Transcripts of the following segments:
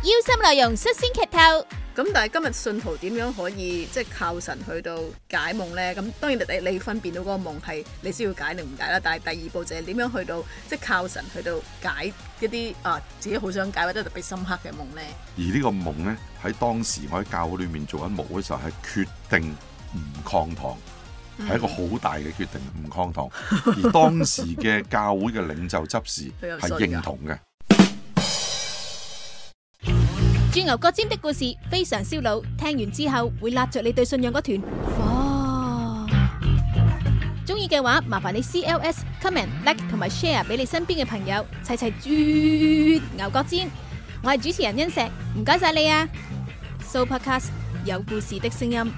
心內容率先劇透。 咁但係今日信徒點樣可以即係靠神去到解夢呢？咁當然你分辨到嗰個夢係你需要解定唔解啦。但係第二步就係點樣去到即係靠神去到解一啲自己好想解或者特別深刻嘅夢呢？ 而呢個夢呢，喺當時我喺教會裏面做緊夢嘅時候係決定唔抗堂，係一個好大嘅決定，唔抗堂。而當時嘅教會嘅領袖執事係認同嘅。 鑽牛角尖的故事非常燒腦，聽完之後會揦着你對信仰嗰團火。中意嘅話，麻煩你 CLS、comment、like 同埋 share 俾你身邊嘅朋友，齊齊鑽牛角尖。我係主持人欣石，唔該晒你啊！Sooopodcast 有故事的聲音。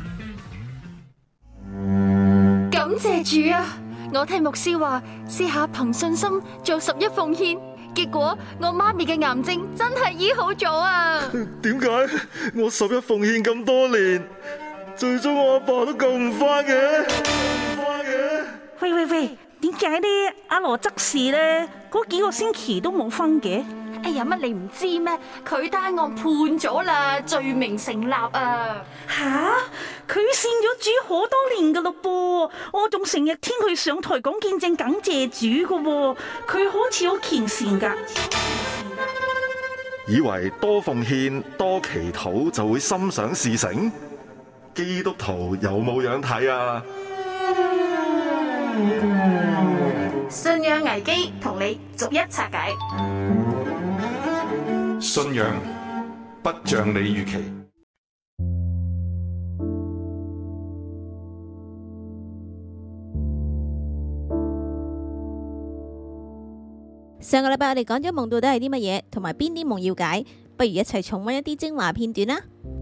感謝主啊！我聽牧師話，試下憑信心做11奉獻。結果我媽咪嘅癌症真係醫好咗啊！ 點解我11奉獻咁多年，最終我阿爸都救唔返嘅？ 喂，點解呢？阿羅執事呢嗰幾個星期都冇分嘅？ 哎呀，乜你唔知咩？佢單案判咗啦，罪名成立啊！ 吓，佢信咗主好多年噶咯噃，我仲成日聽佢上台講見證感謝主噶喎，佢好似好虔誠噶。 以為多奉獻多祈禱就會心想事成？基督徒有冇樣睇啊？ 信仰危機同你逐一拆解。 信仰不像你預期。 上個禮拜我哋講咗夢到底係啲乜嘢，同埋邊啲夢要解，不如一齊重溫一啲精華片段啦。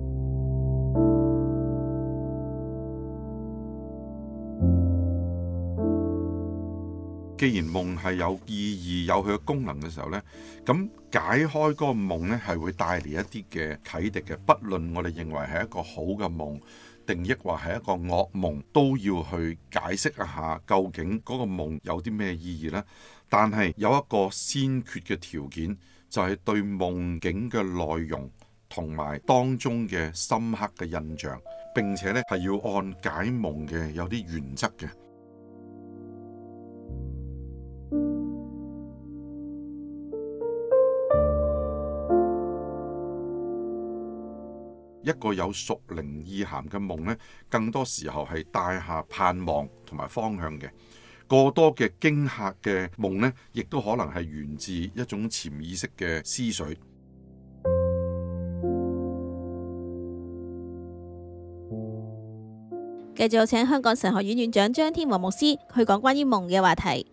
既然夢係有意義、有佢嘅功能嘅時候呢，咁解開嗰個夢呢係會帶嚟一啲嘅啟迪嘅。不論我哋認為係一個好嘅夢，定抑或係一個惡夢，都要去解釋一下究竟嗰個夢有啲咩意義呢？但係有一個先決嘅條件，就係對夢境嘅內容同埋當中嘅深刻嘅印象，並且呢係要按解夢嘅有啲原則嘅。一個有屬靈意涵嘅夢呢，更多時候係帶下盼望同埋方向嘅。過多嘅驚嚇嘅夢呢，亦都可能係源自一種潛意識嘅思緒。 繼續有請香港神學院院長張天和牧師去講關於夢嘅話題。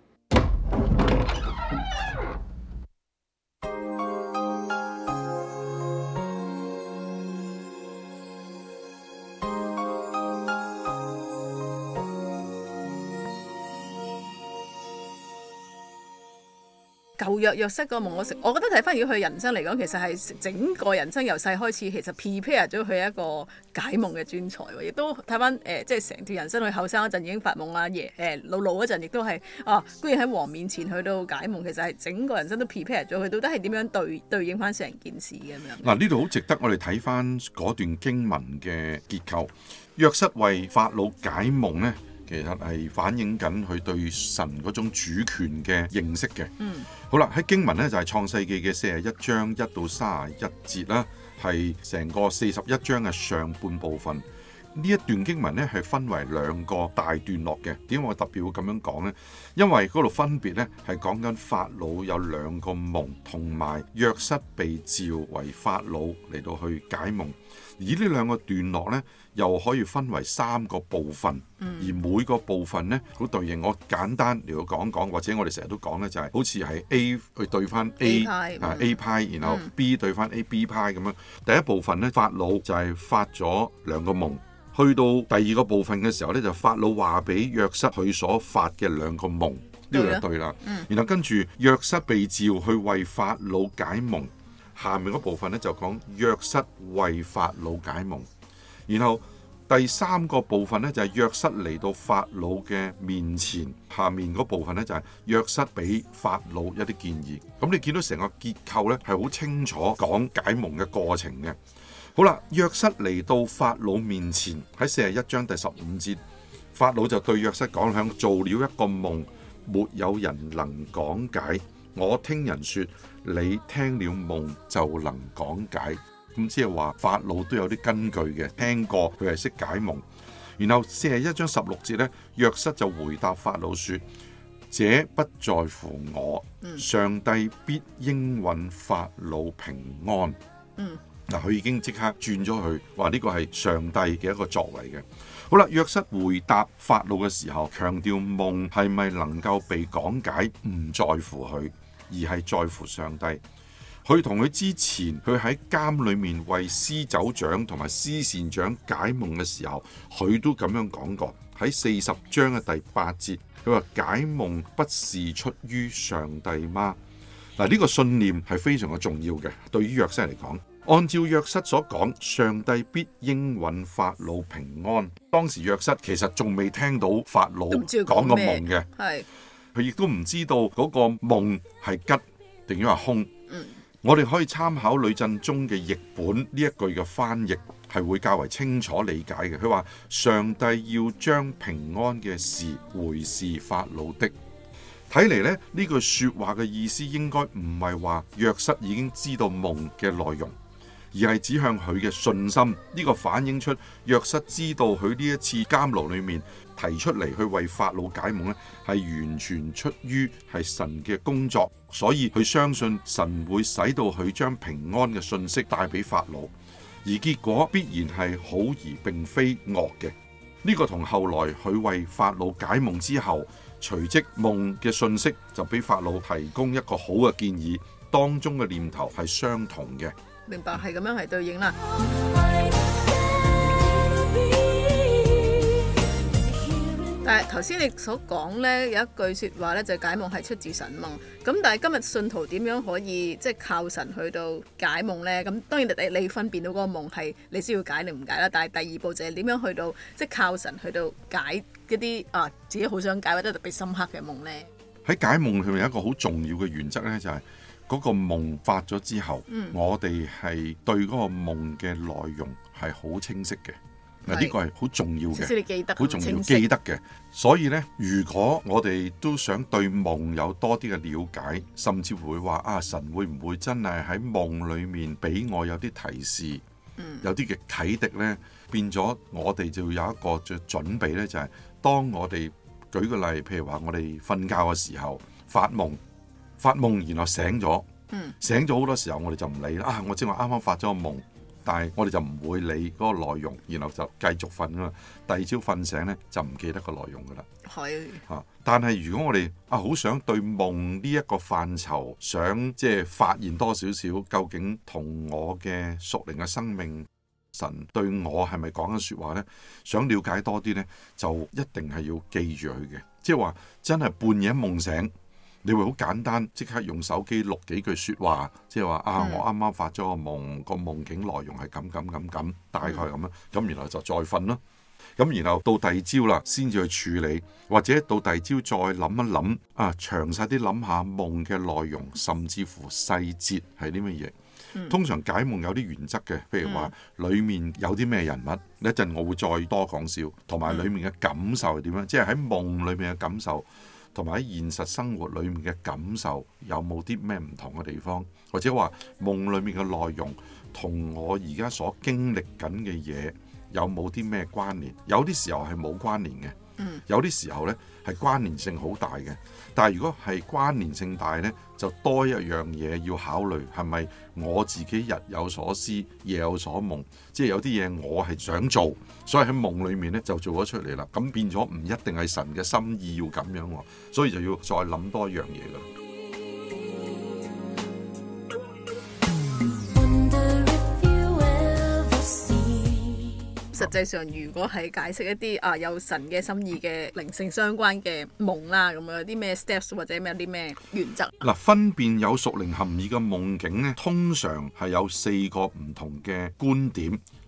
舊約瑟個夢，我覺得睇翻如果佢人生嚟講，其實係整個人生由細開始，其實 prepare 咗佢一個解夢嘅專才喎。亦都睇翻即係成條人生，佢後生嗰陣已經發夢啊，老嗰陣亦都係居然喺王面前去到解夢，其實係整個人生都 prepare 咗佢，到底係點樣對應翻成件事嘅咁樣？ 嗱，呢度好值得我哋睇翻嗰段經文嘅結構。約瑟為法老解夢呢，其實係反映緊佢對神嗰種主權嘅認識嘅。好啦，喺經文呢，就係創世記嘅41章1到31節啦，係成個41章嘅上半部分。呢一段經文呢，係分為2個大段落嘅。點解我特別會咁樣講呢？因為嗰度分別呢，係講緊法老有2個夢，同埋約瑟被召為法老嚟到去解夢。而呢2個段落呢，又可以分為3個部分，而每個部分呢，好對應。我簡單嚟到講講，或者我哋成日都講呢，就係好似係 A 去對翻 A 派，然後 B 對翻 B 派咁樣。第一部分呢，法老就係發咗2個夢，去到第2個部分嘅時候呢，就法老話俾約瑟佢所發嘅2個夢，呢個就對啦。然後跟住約瑟被召去為法老解夢。下面嗰部分咧就講約瑟為法老解夢，然後第三個部分呢，就係約瑟嚟到法老嘅面前，下面嗰部分呢，就係約瑟俾法老一啲建議。咁你見到成個結構呢，係好清楚講解夢嘅過程嘅。好啦，約瑟嚟到法老面前，喺41章第15節，法老就對約瑟講：響做了一個夢，沒有人能講解。我聽人說，你聽了夢就能講解。咁即係話法老都有啲根據嘅，聽過佢係識解夢。然後41章16節呢，約瑟就回答法老說：這不在乎我，上帝必應允法老平安。嗱，佢已經即刻轉咗去話呢個係上帝嘅一個作為嘅。好啦，約瑟回答法老嘅時候，強調夢係咪能夠被講解唔在乎佢，而係在乎上帝。佢同佢之前，佢喺監裏面為司酒長同埋司膳長解夢嘅時候，佢都咁樣講過。喺40章嘅第8節，佢話解夢不是出於上帝嗎？嗱，呢個信念係非常嘅重要嘅，對於約瑟嚟講。按照約瑟所講，上帝必應允法老平安。當時約瑟其實仲未聽到法老講個夢嘅，佢亦都唔知道嗰個夢係吉定係凶。我哋可以參考呂振中嘅譯本，呢一句嘅翻譯係會較為清楚理解嘅。佢話上帝要將平安嘅事回示法老的。睇嚟咧，呢句說話嘅意思應該唔係話約瑟已經知道夢嘅內容，而係指向佢嘅信心。呢個反映出約瑟知道佢呢一次監牢裏面提出嚟去為法老解夢咧，係完全出於係神嘅工作，所以佢相信神會使到佢將平安嘅信息帶俾法老，而結果必然係好而並非惡嘅。呢個同後來佢為法老解夢之後，隨即夢嘅信息就俾法老提供一個好嘅建議，當中嘅念頭係相同嘅。 明白，係咁樣係對應啦。但係頭先你所講呢，有一句説話呢，就係解夢係出自神夢。咁但係今日信徒點樣可以即係靠神去到解夢呢？咁當然你分辨到嗰個夢係你需要解定唔解啦。但係第二步就係點樣去到即係靠神去到解一啲自己好想解或者特別深刻嘅夢呢？ 喺解夢裏面有一個好重要嘅原則呢，就係嗰個夢發咗之後，我哋係對嗰個夢嘅內容係好清晰嘅。嗱，呢個係好重要嘅，好重要記得嘅。所以呢，如果我哋都想對夢有多啲嘅了解，甚至會話神會唔會真係喺夢裏面俾我有啲提示，有啲嘅啟迪呢？變咗我哋就有一個嘅準備呢，就係當我哋舉個例，譬如話我哋瞓覺嘅時候發夢，然後醒咗，醒咗好多時候我哋就唔理啦。我正話啱啱發咗個夢。但係我哋就唔會理嗰個內容，然後就繼續瞓噶嘛。第二朝瞓醒呢，就唔記得個內容噶啦。係但係如果我哋好想對夢呢一個範疇，想即係發現多少少，究竟同我嘅屬靈嘅生命，神對我係咪講緊説話呢？想了解多啲呢，就一定係要記住佢嘅。即係話真係半夜夢醒。你會好簡單，即刻用手機錄幾句説話，即係話我啱啱發咗個夢，個夢境內容係咁，大概咁樣，咁然後就再瞓咯。咁然後到第二朝啦，先至去處理，或者到第二朝再諗一諗，詳細啲諗下夢嘅內容，甚至乎細節係啲乜嘢。通常解夢有啲原則嘅，譬如話裡面有啲咩人物，一陣我會再多講少，同埋裡面嘅感受係點樣，即係喺夢裏面嘅感受。同埋喺現實生活裏面嘅感受有冇啲咩唔同嘅地方，或者話夢裏面嘅內容同我而家所經歷緊嘅嘢有冇啲咩關聯？有啲時候係冇關聯嘅，有啲時候呢係關聯性好大嘅。但係如果係關聯性大呢，就多一樣嘢要考慮，係咪我自己日有所思夜有所夢？即係有啲嘢我係想做，所以喺夢裏面呢就做咗出嚟啦。咁變咗唔一定係神嘅心意要咁樣，所以就要再諗多一樣嘢㗎。 實際上，如果係解釋一啲有神嘅心意嘅靈性相關嘅夢啦，咁有啲咩 steps 或者有啲咩原則？ 嗱，分辨有屬靈含義嘅夢境呢，通常係有4個唔同嘅觀點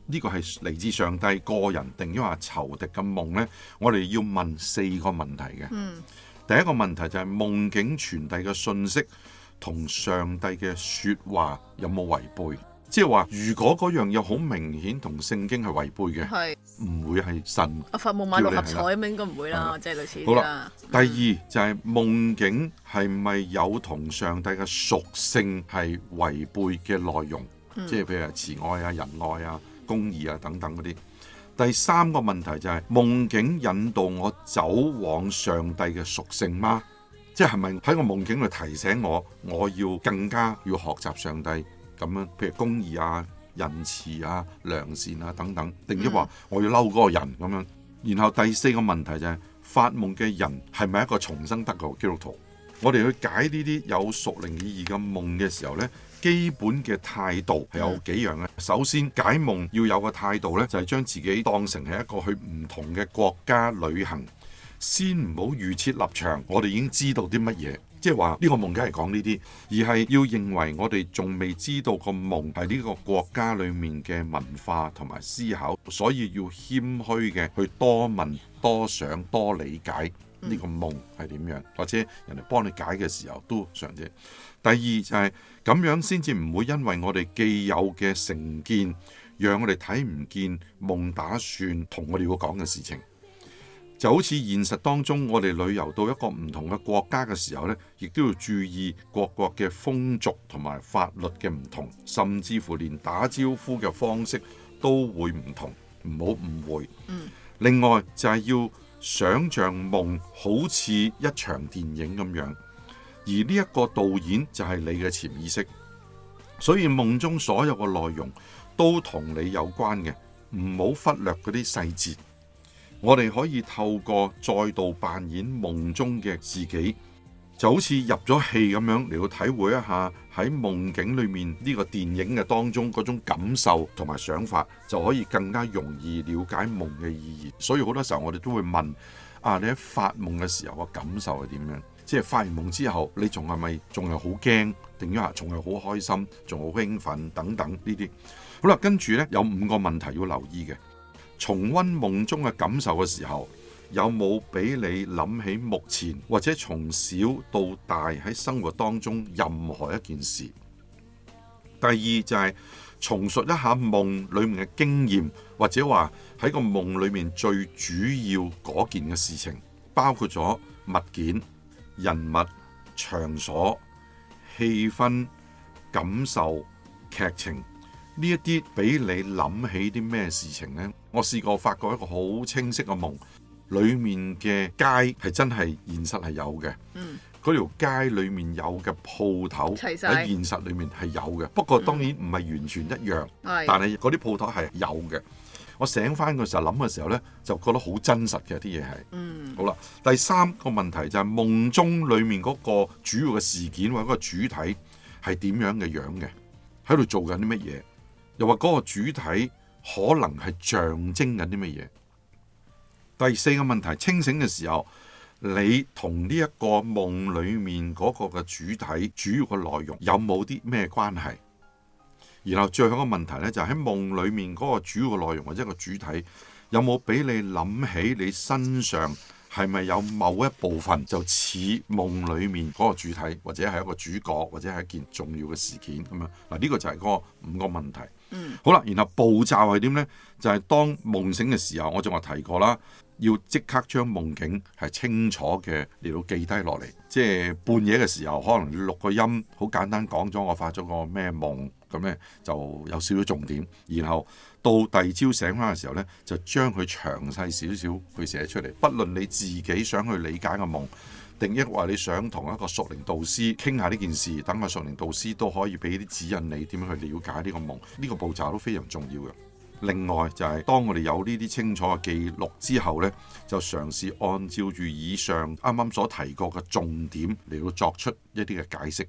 呢個係嚟自上帝個人定抑或仇敵嘅夢呢？我哋要問4個問題嘅。第一個問題就係夢境傳遞嘅信息同上帝嘅説話有冇違背？即係話，如果嗰樣嘢好明顯同聖經係違背嘅，唔會係神。 發夢買六合彩咁應該唔會啦，即係類似。 好啦，第二就係夢境係咪有同上帝嘅屬性係違背嘅內容？即係譬如慈愛啊、仁愛啊、公義啊等等嗰啲。第三個問題就係夢境引導我走往上帝嘅屬性嗎？即係咪喺個夢境度提醒我要更加要學習上帝咁樣，譬如公義啊、仁慈啊、良善啊等等，定抑或我要嬲嗰個人咁樣？然後第四個問題就係發夢嘅人係咪一個重生得救基督徒？我哋去解呢啲有屬靈意義嘅夢嘅時候呢，基本嘅態度係有幾樣嘅。首先解夢要有個態度呢，就係將自己當成係一個去唔同嘅國家旅行，先唔好預設立場，我哋已經知道啲乜嘢。即係話呢個夢梗係講呢啲，而係要認為我哋仲未知道個夢係呢個國家裡面嘅文化同埋思考，所以要謙虛嘅去多問、多想、多理解呢個夢係點樣，或者人哋幫你解嘅時候都嘗試。第二就係咁樣先至唔會因為我哋既有嘅成見，讓我哋睇唔見夢打算同我哋要講嘅事情。就好似現實當中，我哋旅遊到一個唔同嘅國家嘅時候呢，亦都要注意各國嘅風俗同埋法律嘅唔同，甚至乎連打招呼嘅方式都會唔同，唔好誤會。另外就係要想像夢好似一場電影咁樣，而呢一個導演就係你嘅潛意識，所以夢中所有嘅內容都同你有關嘅，唔好忽略嗰啲細節。我哋可以透過再度扮演夢中嘅自己，就好似入咗戲咁樣嚟到體會一下喺夢境裏面呢個電影嘅當中嗰種感受同埋想法，就可以更加容易了解夢嘅意義。所以好多時候我哋都會問你喺發夢嘅時候嘅感受係點樣？即係發完夢之後，你仲係咪仲係好驚，定係仲係好開心，仲好興奮等等呢啲？好啦，跟住呢，有5個問題要留意嘅。重溫夢中嘅感受嘅時候，有冇俾你諗起目前或者從小到大喺生活當中任何一件事？第二就係重述一下夢裡面嘅經驗，或者話喺個夢裡面最主要嗰件嘅事情，包括咗物件、人物、場所、氣氛、感受、劇情。呢一啲俾你諗起啲咩事情呢？我試過發覺一個好清晰嘅夢，裡面嘅街係真係現實係有嘅。嗰條街裡面有嘅鋪頭喺現實裡面係有嘅，不過當然唔係完全一樣，但係嗰啲鋪頭係有嘅。我醒翻嘅時候諗嘅時候呢，就覺得好真實嘅啲嘢係。好啦，第3個問題就係夢中裡面嗰個主要嘅事件或者個主體係點樣嘅樣嘅，喺度做緊啲乜嘢？又話嗰個主體可能係象徵緊啲乜嘢？第4個問題，清醒嘅時候，你同呢一個夢裡面嗰個嘅主體主要嘅內容有冇啲咩關係？然後最後一個問題呢，就係喺夢裡面嗰個主要嘅內容或者個主體有冇俾你諗起你身上係咪有某一部分就似夢裡面嗰個主體，或者係一個主角，或者係一件重要嘅事件咁樣？嗱，呢個就係嗰5個問題。好啦，然後步驟係點呢？就係當夢醒嘅時候，我仲話提過啦，要即刻將夢境係清楚嘅嚟到記低落嚟。即係半夜嘅時候，可能錄個音，好簡單講咗我發咗個咩夢，咁呢就有少少重點。然後到第二朝醒翻嘅時候呢，就將佢詳細少少去寫出嚟。不論你自己想去理解個夢，定抑或你想同一個屬靈導師傾下呢件事，等個屬靈導師都可以俾啲指引你點樣去了解呢個夢，呢個步驟都非常重要嘅。另外就係當我哋有呢啲清楚嘅記錄之後呢，就嘗試按照住以上啱啱所提過嘅重點嚟到作出一啲嘅解釋。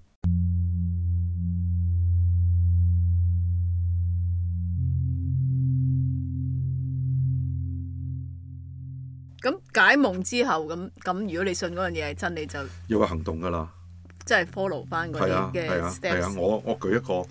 咁解夢之後，咁如果你信嗰樣嘢係真，你就要有行動㗎啦， 即係 follow 翻嗰啲嘅 steps。 我舉一個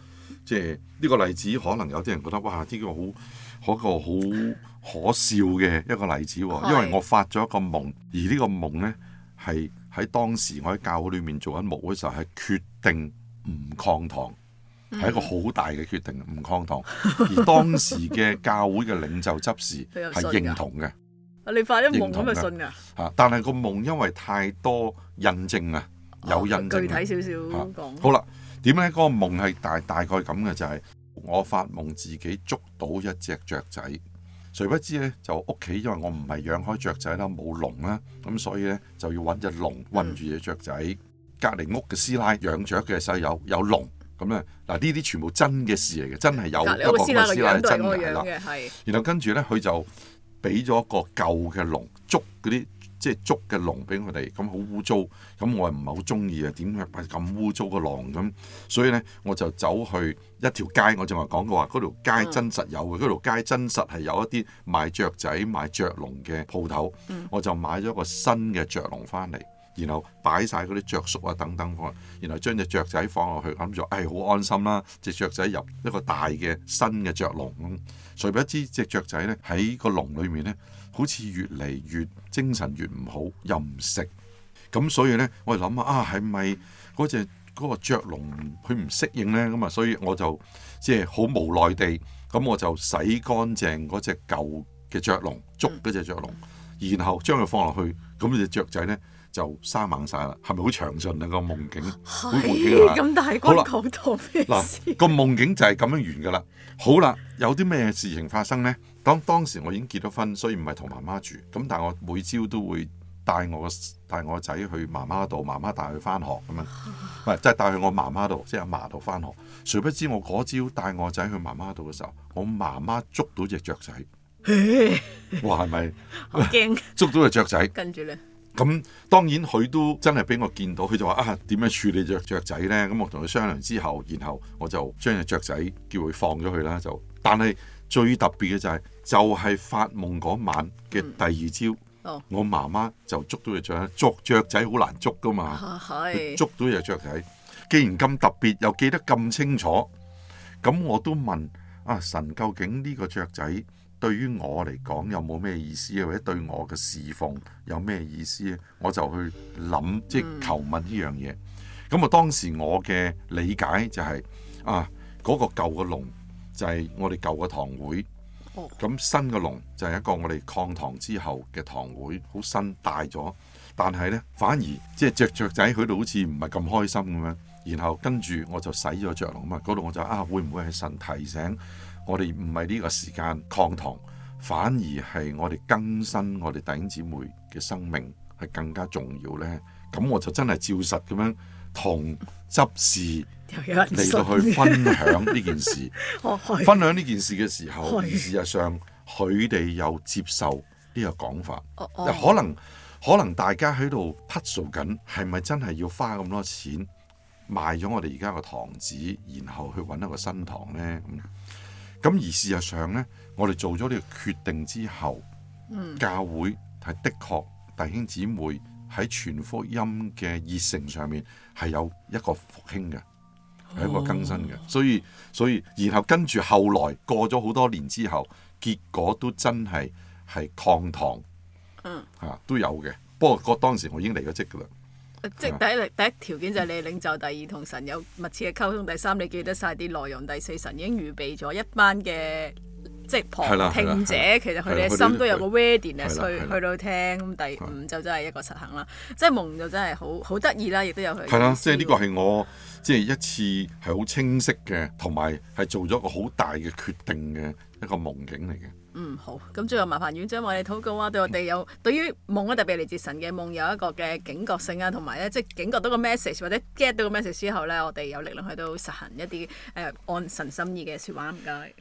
即係呢個例子，可能有啲人覺得哇，呢個好可笑嘅一個例子喎。因為我發咗一個夢，而呢個夢呢，係喺當時我喺教會裏面做緊牧會嘅時候，係決定唔抗堂，係一個好大嘅決定，唔抗堂。而當時嘅教會嘅領袖執事係認同嘅。 你發咗夢咁咪信㗎？ 但係個夢因為太多印證啊，有印證。 具體少少講。 好啦，點咧？嗰個夢係大概咁嘅，就係我發夢自己捉到一隻雀仔，誰不知咧就屋企因為我唔係養開雀仔啦，冇籠啦，咁所以咧就要揾隻籠韞住隻雀仔。隔離屋嘅師奶養雀嘅細友有籠，咁咧嗱呢啲全部真嘅事嚟嘅，真係有一個師奶係真嘅啦。然後跟住咧佢就俾咗個舊嘅籠捉嗰啲即係捉嘅籠俾佢哋，咁好污糟，咁我又唔係好中意啊！點解咁污糟個籠咁？所以咧我就走去一條街，我正話講過話，嗰條街真實有嘅，嗰條街真實係有一啲賣雀仔、賣雀籠嘅鋪頭，我就買咗個新嘅雀籠翻嚟，然後擺晒嗰啲雀粟啊等等，然後將隻雀仔放落去，諗住好安心啦，隻雀仔入一個大嘅新嘅雀籠咁。誰不知隻雀仔咧喺個籠裏面咧，好似越嚟越精神越唔好，又唔食，咁所以咧我哋諗係咪嗰個雀籠佢唔適應咧？咁啊，所以我就即係好無奈地，咁我就洗乾淨嗰隻舊嘅雀籠，捉嗰隻雀籠，然後將佢放落去，咁隻雀仔咧就生猛晒啦。係咪好詳盡啊？個夢境？ 係咁大個講到咩？ 嗱，個夢境就係咁樣完噶啦。好啦，有啲咩事情發生呢？當時我已經結咗婚，所以唔係同媽媽住。咁但係我每朝都會帶我個仔去媽媽度，媽媽帶佢翻學咁樣，唔係即係帶去我媽媽度，即係阿嫲度翻學。誰不知我嗰朝帶我仔去媽媽度嘅時候，我媽媽捉到隻雀仔。哇，係咪？ 好驚！ 捉到隻雀仔， 跟住呢？ 咁當然佢都真係俾我見到，佢就話點樣處理隻雀仔呢？咁我同佢商量之後，然後我就將隻雀仔叫佢放咗佢啦。但係最特別嘅就係發夢嗰晚嘅第二朝，我媽媽就捉到隻雀仔。捉雀仔好難捉噶嘛，捉到隻雀仔。既然咁特別，又記得咁清楚，咁我都問神，究竟呢個雀仔對於我嚟講有冇咩意思，或者對我嘅侍奉有咩意思咧？我就去諗，即係求問呢樣嘢。咁當時我嘅理解就係嗰個舊嘅籠就係我哋舊嘅堂會，咁新嘅籠就係一個我哋抗堂之後嘅堂會，好新大咗，但係呢，反而即係隻雀仔佢度好似唔係咁開心咁樣。然後跟住我就洗咗雀籠啊嘛，嗰度我就會唔會係神提醒我哋唔係呢個時間抗堂，反而係我哋更新我哋弟兄姊妹嘅生命係更加重要呢？咁我就真係照實咁樣同執事嚟到去分享呢件事。分享呢件事嘅時候，而事實上佢哋又接受呢個講法。可能大家喺度 puzzle 緊，係咪真係要花咁多錢賣咗我哋而家個堂址，然後去揾一個新堂呢？咁而事實上呢，我哋做咗呢個決定之後，教會係的確弟兄姊妹喺傳福音嘅熱誠上面係有一個復興嘅，係一個更新嘅。所以然後跟住後來過咗好多年之後，結果都真係抗堂，都有嘅。不過當時我已經離咗職噶啦。 即係第一條件就係你領袖，第二同神有密切嘅溝通，第三你記得晒啲內容，第四神已經預備咗一班嘅即係旁聽者，其實佢哋嘅心都有個 readiness 去到聽。咁第五就真係一個實行啦，即係夢就真係好得意啦，亦都有佢。係啦， 即係呢個係我即係一次係好清晰嘅，同埋係做咗一個好大嘅決定嘅一個夢境嚟嘅。 好，咁最後麻煩院長為你禱告啊，對我哋有對於夢特別嚟自神嘅夢有一個嘅警覺性啊，同埋咧即係警覺到個 message 或者 get 到個 message 之後咧，我哋有力量去到實行一啲按神心意嘅説話。唔該。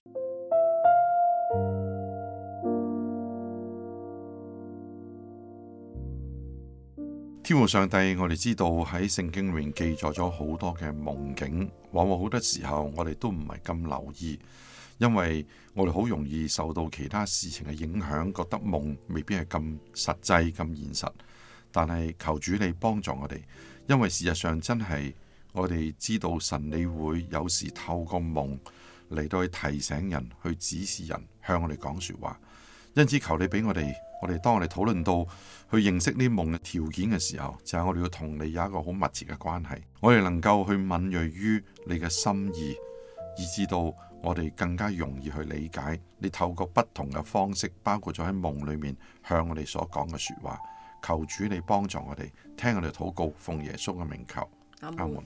天父上帝，我哋知道喺聖經裏面記載咗好多嘅夢境，往往好多時候我哋都唔係咁留意。因為我哋好容易受到其他事情嘅影響，覺得夢未必係咁實際、咁現實。但係求主你幫助我哋，因為事實上真係我哋知道神你會有時透過夢嚟到去提醒人，去指示人，向我哋講說話。因此求你俾我哋當我哋討論到去認識呢夢嘅條件嘅時候，就係我哋要同你有一個好密切嘅關係，我哋能夠去敏銳於你嘅心意，以至到我哋更加容易去理解你透過不同嘅方式，包括咗喺夢裏面向我哋所講嘅說話。求主你幫助我哋，聽我哋禱告，奉耶穌嘅名求，阿門。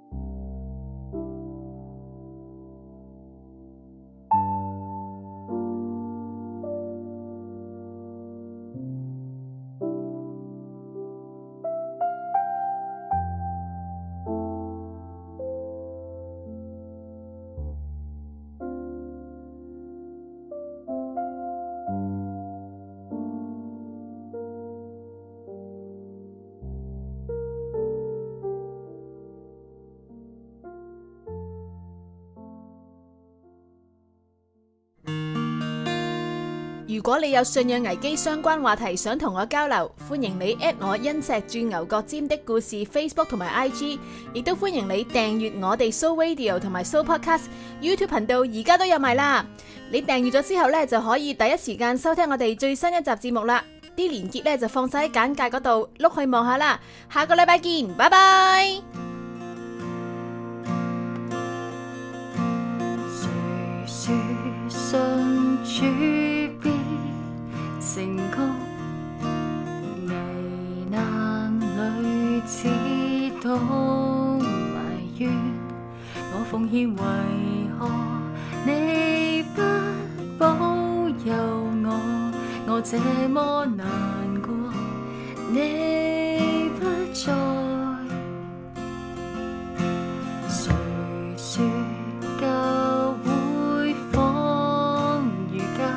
如果你有信仰危機相關話題想同我交流，歡迎你 at 我因石鑽牛角尖的故事 Facebook 同埋 IG， 亦都歡迎你訂閱我哋 So Radio 同埋 So Podcast YouTube 頻道，而家都有埋啦。你訂閱咗之後呢，就可以第一時間收聽我哋最新一集節目啦。啲連結呢就放晒喺簡介嗰度，碌去望下啦。下個禮拜見，拜拜。 信主必成功，危難裏只懂埋怨。我奉獻為何你不保佑我這麼難過，你不在。誰說教會仿如家，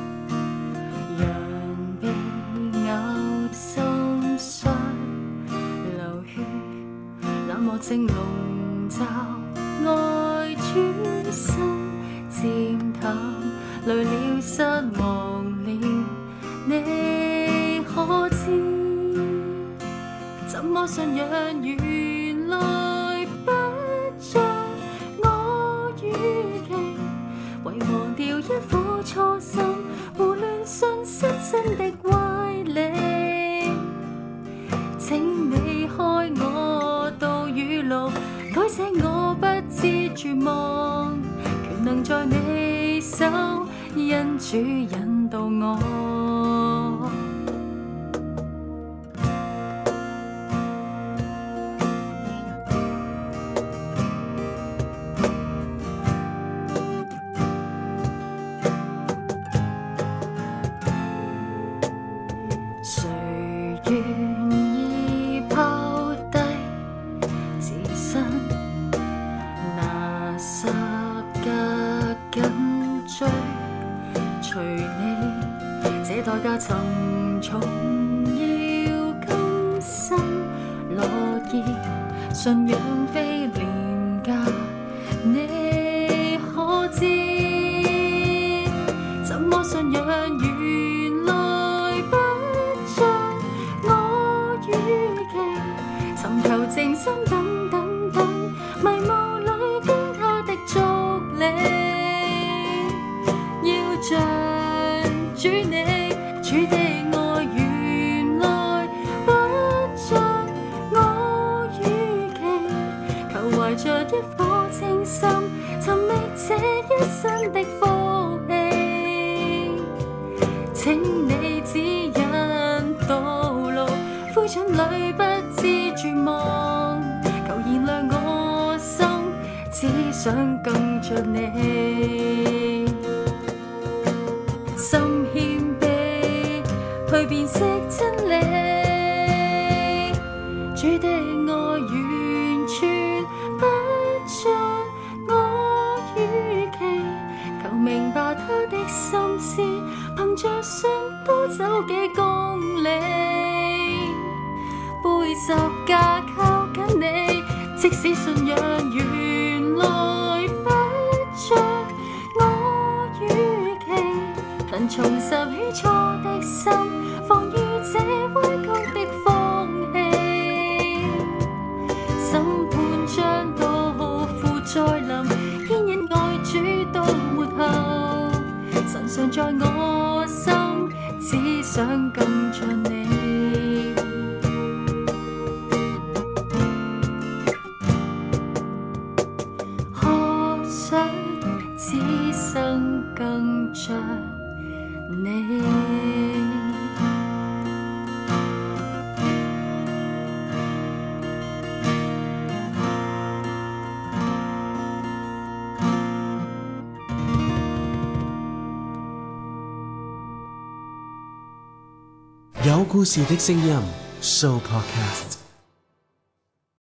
人被咬心傷流血，冷漠正籠罩愛主心漸淡，累了失望了，你可知？怎麼信仰原來不像我預期，遺忘掉一顆初心，胡亂信失真的歪理。請你開我道與路，改寫我不知絕望，權能在你手，因主引導我。誰願意拋低自身，拿十架緊追隨你，這代價沉重，要甘心樂意，信仰非廉價，你可知？怎麼信仰原來不像我預期，尋求靜心等等等，迷霧裏跟他的足理，要像主你，主的愛原來不像我預期，求懷着一顆清心，尋覓這一生的福氣，請你指引道路，灰燼裏不知絕望，求燃亮我心，只想跟着你，心謙卑去辨識真理，主的愛完全不像我預期，求明白他的心思，憑着信多走幾公里，背十架靠緊你，即使信仰原來不像我預期，能重拾起初的心，防禦這歪曲的風氣，審判將常在我心，只想更像你。可想此生更像你。 有故事的聲音 Show Podcast。